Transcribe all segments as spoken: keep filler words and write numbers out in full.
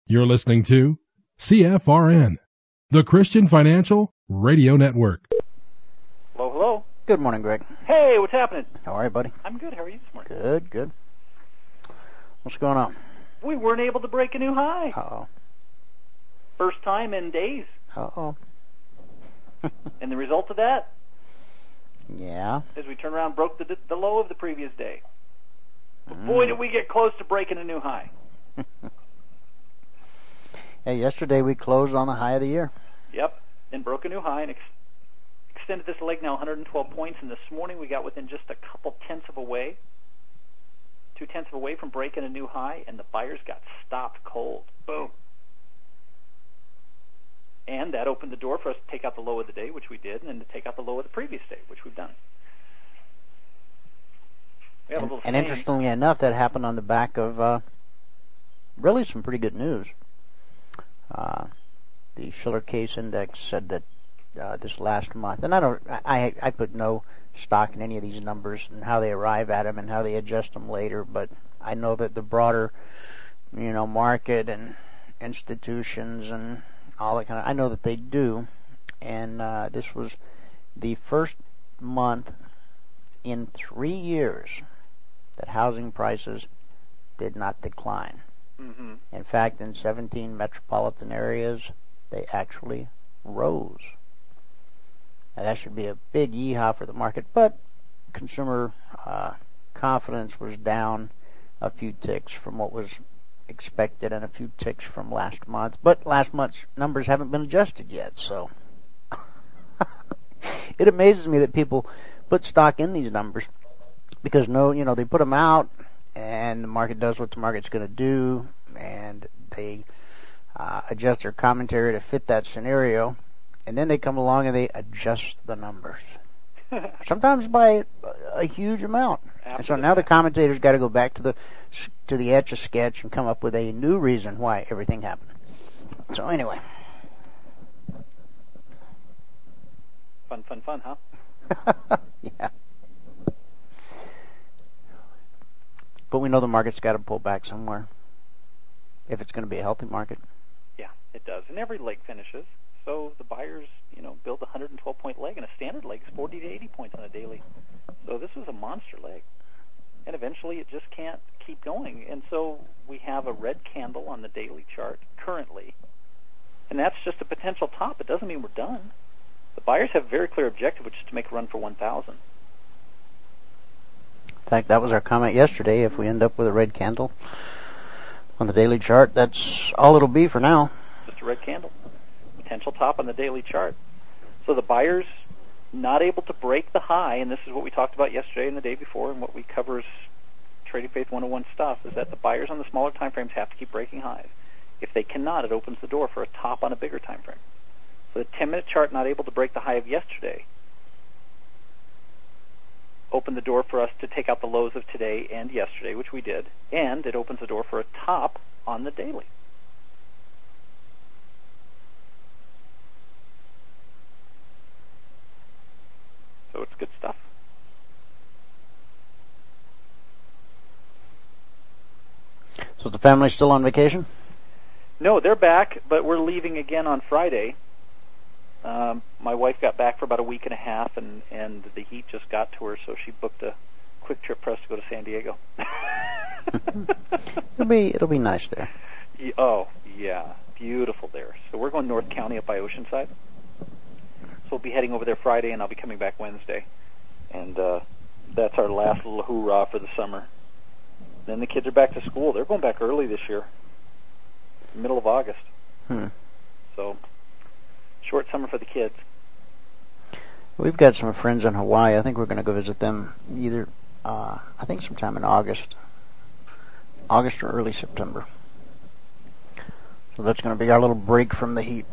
You're listening to C F R N, the Christian Financial Radio Network. Hello, hello. Good morning, Greg. Hey, what's happening? How are you, buddy? I'm good. How are you this morning? Good, good. What's going on? We weren't able to break a new high. Uh-oh. First time in days. Uh-oh. And the result of that? Yeah. Is we turned around and broke the, the low of the previous day. But mm. boy, did we get close to breaking a new high. Hey, yesterday we closed on the high of the year. Yep. Then broke a new high and ex- extended this leg now one hundred twelve points. And this morning we got within just a couple tenths of a way, two tenths of a way from breaking a new high, and the buyers got stopped cold. Boom. And that opened the door for us to take out the low of the day, which we did, and then to take out the low of the previous day, which we've done. We have and, a little and interestingly enough, that happened on the back of uh, really some pretty good news. Uh, the Shiller Case Index said that uh, this last month, and I don't, I, I put no stock in any of these numbers and how they arrive at them and how they adjust them later, but I know that the broader, you know, market and institutions and all that kind of, I know that they do, and uh, this was the first month in three years that housing prices did not decline. Mm-hmm. In fact, in seventeen metropolitan areas, they actually rose. Now, that should be a big yeehaw for the market, but consumer uh, confidence was down a few ticks from what was expected and a few ticks from last month. But last month's numbers haven't been adjusted yet, so it amazes me that people put stock in these numbers because, no, you know, they put them out and the market does what the market's going to do, and they uh, adjust their commentary to fit that scenario, and then they come along and they adjust the numbers. Sometimes by a huge amount. Absolutely. And so now the commentators got to go back to the to the Etch a Sketch and come up with a new reason why everything happened. So anyway. Fun, fun, fun, huh? Yeah. But we know the market's got to pull back somewhere if it's going to be a healthy market. Yeah, it does. And every leg finishes. So the buyers, you know, build a one hundred twelve point leg, and a standard leg is forty to eighty points on a daily. So this was a monster leg. And eventually it just can't keep going. And so we have a red candle on the daily chart currently. And that's just a potential top. It doesn't mean we're done. The buyers have a very clear objective, which is to make a run for one thousand. In fact, that was our comment yesterday. If we end up with a red candle on the daily chart, that's all it'll be for now. Just a red candle. Potential top on the daily chart. So the buyers not able to break the high, and this is what we talked about yesterday and the day before, and what we cover as Trading Faith one oh one stuff, is that the buyers on the smaller time frames have to keep breaking highs. If they cannot, it opens the door for a top on a bigger time frame. So the ten-minute chart not able to break the high of yesterday opened the door for us to take out the lows of today and yesterday, which we did, and it opens the door for a top on the daily. So it's good stuff. So is the family still on vacation? No, they're back, but we're leaving again on Friday. Um, my wife got back for about a week and a half, and, and the heat just got to her, so she booked a quick trip for us to go to San Diego. it'll be it'll be nice there. Yeah, oh, yeah, beautiful there. So we're going North County up by Oceanside. So we'll be heading over there Friday, and I'll be coming back Wednesday. And uh, that's our last little hoorah for the summer. Then the kids are back to school. They're going back early this year, middle of August. Hmm. So short summer for the kids. We've got some friends in Hawaii. I think we're going to go visit them either, uh, I think sometime in August. August or early September. So that's going to be our little break from the heat.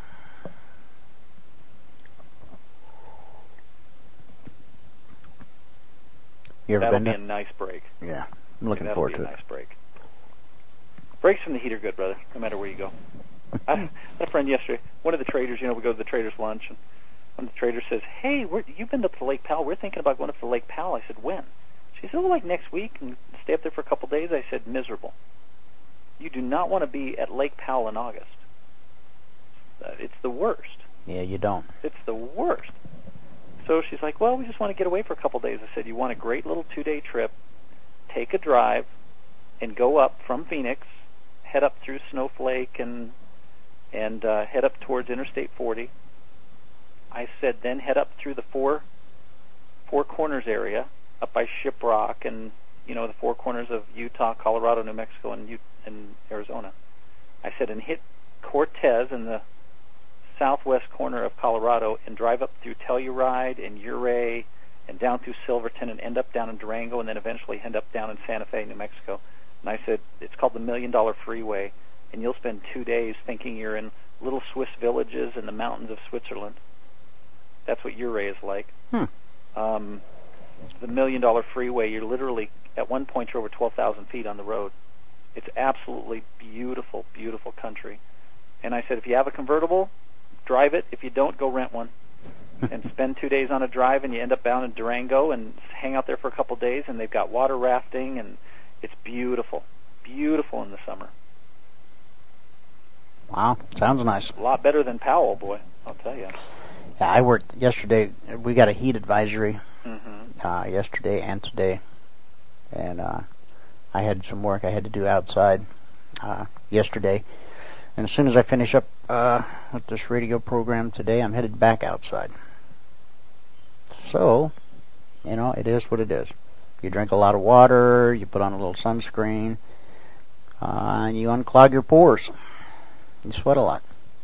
You ever That'll been be to? a nice break. Yeah, I'm looking That'll forward be to a it. nice break. Breaks from the heat are good, brother, no matter where you go. I had a friend yesterday, one of the traders, you know, we go to the traders' lunch, and one of the traders says, hey, we're, you've been up to Lake Powell. We're thinking about going up to Lake Powell. I said, when? She said, oh, like next week, and stay up there for a couple days. I said, miserable. You do not want to be at Lake Powell in August. Uh, it's the worst. Yeah, you don't. It's the worst. So she's like, well, we just want to get away for a couple days. I said, you want a great little two-day trip, take a drive, and go up from Phoenix, head up through Snowflake, and and uh, head up towards Interstate forty. I said, then head up through the Four Four Corners area, up by Shiprock, and you know the Four Corners of Utah, Colorado, New Mexico, and, U- and Arizona. I said, and hit Cortez in the southwest corner of Colorado, and drive up through Telluride and Ouray, and down through Silverton, and end up down in Durango, and then eventually end up down in Santa Fe, New Mexico. And I said, it's called the Million Dollar Freeway, and you'll spend two days thinking you're in little Swiss villages in the mountains of Switzerland. That's what Ouray is like. Hmm. Um, the Million Dollar Freeway, you're literally, at one point, you're over twelve thousand feet on the road. It's absolutely beautiful, beautiful country. And I said, if you have a convertible, drive it. If you don't, go rent one. And spend two days on a drive, and you end up down in Durango and hang out there for a couple days, and they've got water rafting, and it's beautiful. Beautiful in the summer. Wow, sounds nice. A lot better than Powell, boy, I'll tell you. Yeah, I worked yesterday. We got a heat advisory Mm-hmm. uh, yesterday and today, and uh, I had some work I had to do outside uh, yesterday. And as soon as I finish up uh, with this radio program today, I'm headed back outside. So, you know, it is what it is. You drink a lot of water, you put on a little sunscreen, uh, and you unclog your pores. You sweat a lot.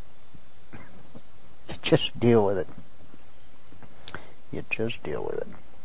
You just deal with it. You just deal with it.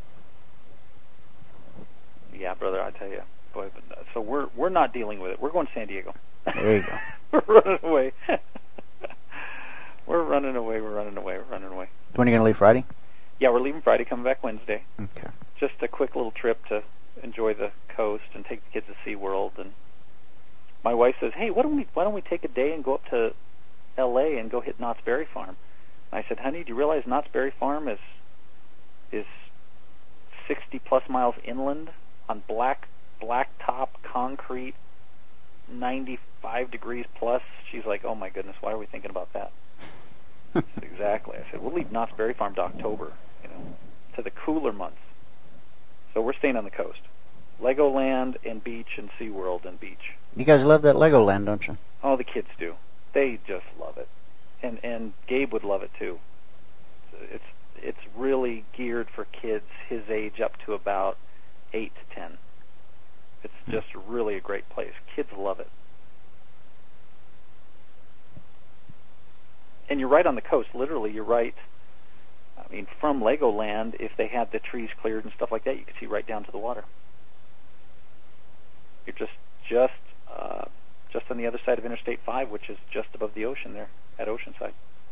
Yeah, brother, I tell you. Boy, but, uh, so we're we're not dealing with it. We're going to San Diego. There you go. We're running away. we're running away. We're running away. We're running away. When are you going to leave Friday? Yeah, we're leaving Friday, coming back Wednesday. Okay. Just a quick little trip to enjoy the coast and take the kids to SeaWorld. And my wife says, "Hey, why don't we why don't we take a day and go up to L A and go hit Knott's Berry Farm?" And I said, "Honey, do you realize Knott's Berry Farm is is sixty plus miles inland on black blacktop concrete, ninety-five degrees plus?" She's like, "Oh my goodness, why are we thinking about that?" I said, exactly. I said, "We'll leave Knott's Berry Farm to October, you know, to the cooler months." So we're staying on the coast. Legoland and beach and SeaWorld and beach. You guys love that Legoland, don't you? Oh, the kids do. They just love it. And and Gabe would love it too. It's it's really geared for kids his age up to about eight to ten. It's just really a great place. Kids love it. And you're right on the coast. Literally, you're right. I mean, from Legoland, if they had the trees cleared and stuff like that, you could see right down to the water. You're just just uh, just on the other side of Interstate five, which is just above the ocean there at Oceanside.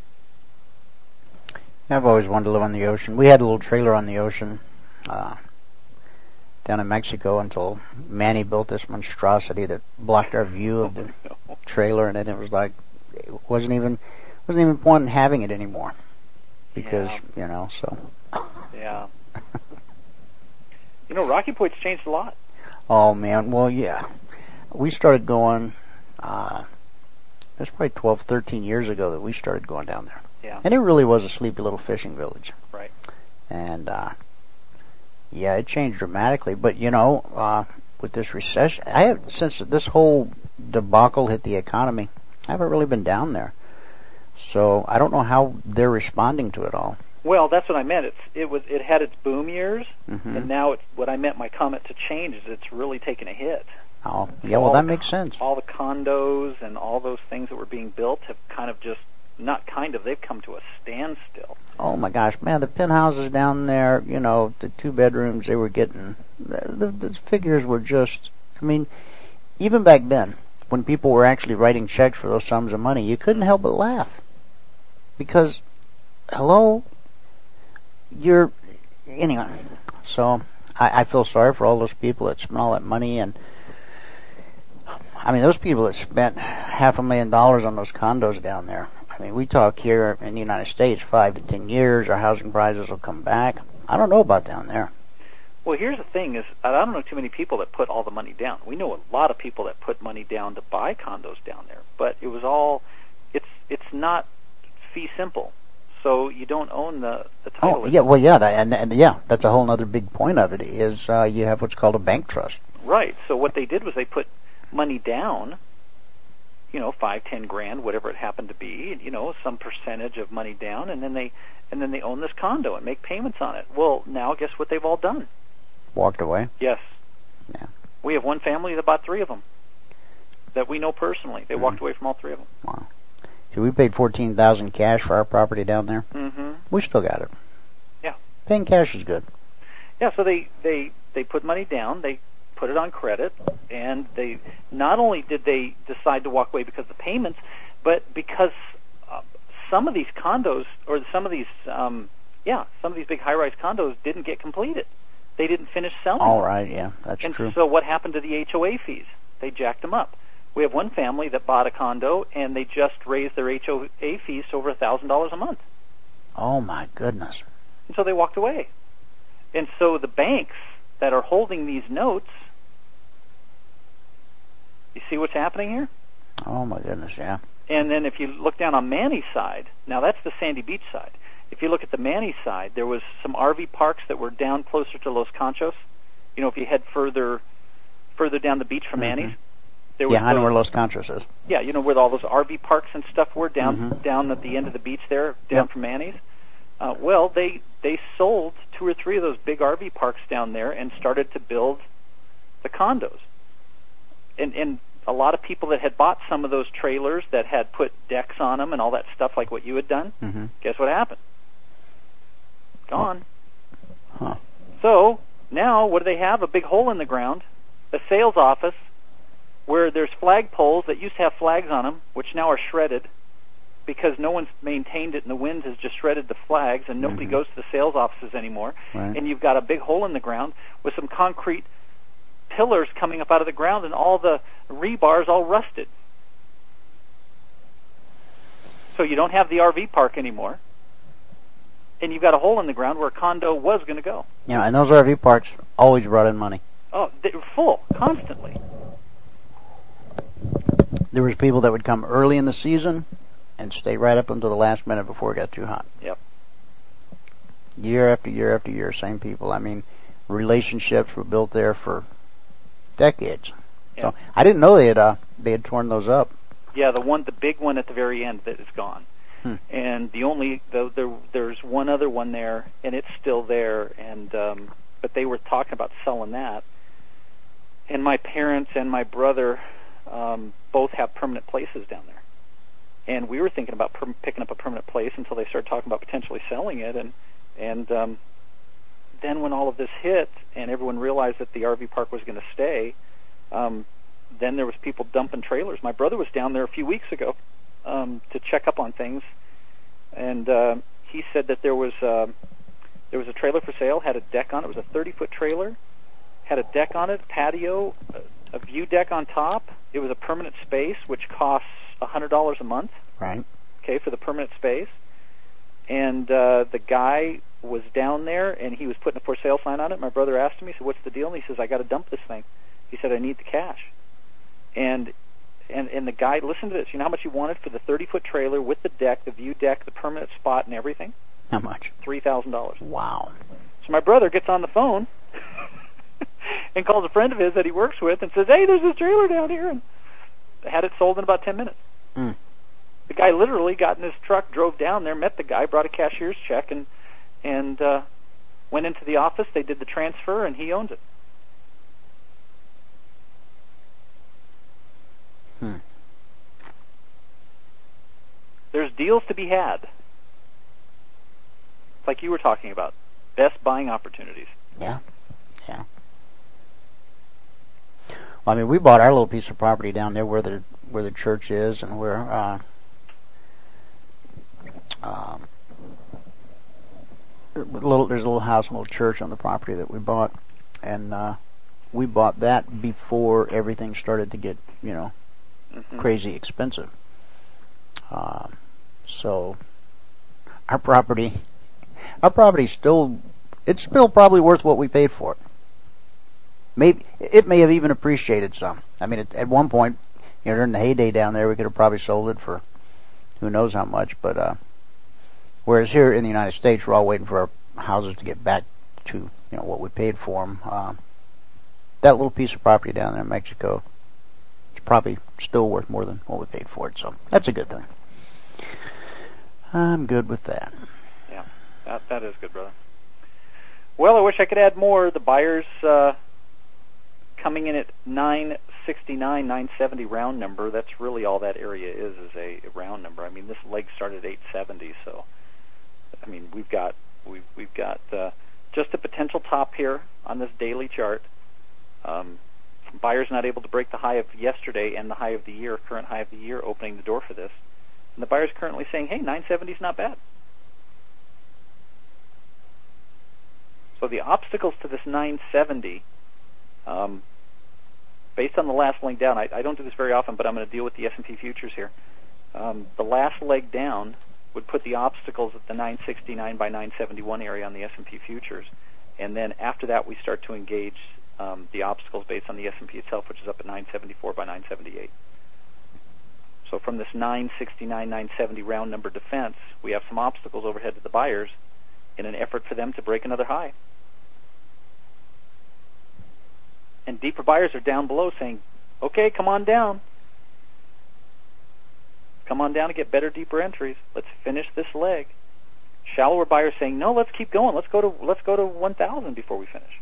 I've always wanted to live on the ocean. We had a little trailer on the ocean uh, down in Mexico until Manny built this monstrosity that blocked our view of the Oh, no. trailer, and then it was like it wasn't even wasn't even point in having it anymore because Yeah. you know so. Yeah. You know, Rocky Point's changed a lot. Oh man, well yeah, we started going. Uh, it was probably twelve, thirteen years ago that we started going down there. Yeah. And it really was a sleepy little fishing village. Right. And, uh, yeah, it changed dramatically. But, you know, uh, with this recession, I have, since this whole debacle hit the economy, I haven't really been down there. So I don't know how they're responding to it all. Well, that's what I meant. It's it was it had its boom years, Mm-hmm. and now it's what I meant. My comment to change is it's really taken a hit. Oh, yeah, well, All that the- makes sense. All the condos and all those things that were being built have kind of just not kind of they've come to a standstill. Oh my gosh, man, the penthouses down there, you know, the two bedrooms they were getting, the, the, the figures were just, I mean, even back then, when people were actually writing checks for those sums of money, you couldn't help but laugh. Because, hello, you're, anyway, so I, I feel sorry for all those people that spent all that money, and I mean, those people that spent half a million dollars on those condos down there. I mean, we talk here in the United States, five to ten years, our housing prices will come back. I don't know about down there. Well, here's the thing: is I don't know too many people that put all the money down. We know a lot of people that put money down to buy condos down there, but it was all. It's it's not fee simple, so you don't own the the title. Oh yeah, well yeah, that, and and yeah, that's a whole other big point of it is uh, you have what's called a bank trust. Right. So what they did was they put money down. You know, five, ten grand, whatever it happened to be. You know, some percentage of money down, and then they and then they own this condo and make payments on it. Well, now guess what they've all done? Walked away? Yes. Yeah. We have one family that bought three of them that we know personally. They mm-hmm. walked away from all three of them. Wow. So we paid fourteen thousand cash for our property down there. Mm-hmm. We still got it. Yeah. Paying cash is good. Yeah. So they they they put money down. They put it on credit, and they not only did they decide to walk away because of the payments, but because uh, some of these condos or some of these um, yeah some of these big high-rise condos didn't get completed. They didn't finish selling. All right, yeah, that's and true. So what happened to the H O A fees? They jacked them up. We have one family that bought a condo, and they just raised their H O A fees to over a thousand dollars a month. Oh my goodness! And so they walked away. And so the banks that are holding these notes, you see what's happening here? Oh my goodness, yeah. And then if you look down on Manny's side, now that's the Sandy Beach side. If you look at the Manny side, there was some R V parks that were down closer to Los Conchos. You know, if you head further further down the beach from mm-hmm. Manny's. There was yeah, I know those, where Los Conchos is. Yeah, you know where all those R V parks and stuff were down mm-hmm. down at the end of the beach there, down yep. from Manny's. Uh, well, they they sold two or three of those big R V parks down there and started to build the condos. And and a lot of people that had bought some of those trailers that had put decks on them and all that stuff like what you had done, mm-hmm. guess what happened? Gone. Huh. So now what do they have? A big hole in the ground, a sales office where there's flag poles that used to have flags on them, which now are shredded because no one's maintained it and the wind has just shredded the flags and nobody mm-hmm. goes to the sales offices anymore. Right. And you've got a big hole in the ground with some concrete pillars coming up out of the ground and all the rebars all rusted. So you don't have the R V park anymore. And you've got a hole in the ground where a condo was going to go. Yeah, and those R V parks always brought in money. Oh, they were full, constantly. There was people that would come early in the season and stay right up until the last minute before it got too hot. Yep. Year after year after year, same people. I mean, relationships were built there for decades. Yep. So I didn't know they had uh, they had torn those up. Yeah, the one, the big one at the very end that is gone. Hmm. And the only the, there there's one other one there, and it's still there. And um, but they were talking about selling that. And my parents and my brother um, both have permanent places down there. And we were thinking about per- picking up a permanent place until they started talking about potentially selling it. And and um, then when all of this hit and everyone realized that the R V park was going to stay, um, then there was people dumping trailers. My brother was down there a few weeks ago um, to check up on things, and uh, he said that there was uh, there was a trailer for sale, had a deck on it. It was a thirty-foot trailer, had a deck on it, patio, a, a view deck on top. It was a permanent space, which costs one hundred dollars a month. Right. Okay, for the permanent space. And uh, the guy was down there, and he was putting a for sale sign on it. My brother asked him, he said, "What's the deal?" And he says, "I got to dump this thing." He said, "I need the cash." And and and the guy, listen to this. You know how much he wanted for the thirty-foot trailer with the deck, the view deck, the permanent spot, and everything? How much? three thousand dollars. Wow. So my brother gets on the phone and calls a friend of his that he works with and says, "Hey, there's this trailer down here," and had it sold in about ten minutes. Mm. The guy literally got in his truck, drove down there, met the guy, brought a cashier's check, and and uh, went into the office. They did the transfer, and he owns it. Hmm. There's deals to be had. It's like you were talking about. Best buying opportunities. Yeah. Yeah. Well, I mean, we bought our little piece of property down there where the where the church is, and where uh, um, little there's a little house, and a little church on the property that we bought, and uh, we bought that before everything started to get, you know, mm-hmm. crazy expensive. Uh, so our property, our property still, it's still probably worth what we paid for it. maybe it may have even appreciated some. I mean, at, at one point, you know, during the heyday down there, we could have probably sold it for who knows how much. But uh, whereas here in the United States, we're all waiting for our houses to get back to, you know, what we paid for them. Uh, that little piece of property down there in Mexico, it's probably still worth more than what we paid for it. So that's a good thing. I'm good with that. Yeah, that that is good, brother. Well, I wish I could add more. The buyers uh, coming in at nine sixty-nine, nine seventy round number. That's really all that area is, is a, a round number. I mean, this leg started at eight seventy, so I mean, we've got we've we've got uh, just a potential top here on this daily chart. Um, buyers not able to break the high of yesterday and the high of the year, current high of the year, opening the door for this. And the buyer's currently saying, hey, nine seventy is not bad. So the obstacles to this nine seventy, um, based on the last leg down, I, I don't do this very often, but I'm going to deal with the S and P futures here. Um, the last leg down would put the obstacles at the nine sixty-nine by nine seventy-one area on the S and P futures. And then after that, we start to engage um, the obstacles based on the S and P itself, which is up at nine seventy-four by nine seventy-eight. So from this nine sixty-nine, nine seventy round number defense, we have some obstacles overhead to the buyers in an effort for them to break another high. And deeper buyers are down below saying, okay, come on down. Come on down to get better, deeper entries. Let's finish this leg. Shallower buyers saying, no, let's keep going. Let's go to let's go to one thousand before we finish.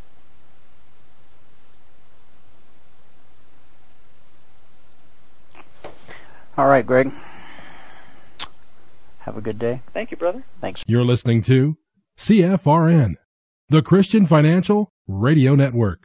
All right, Greg. Have a good day. Thank you, brother. Thanks. You're listening to C F R N, the Christian Financial Radio Network.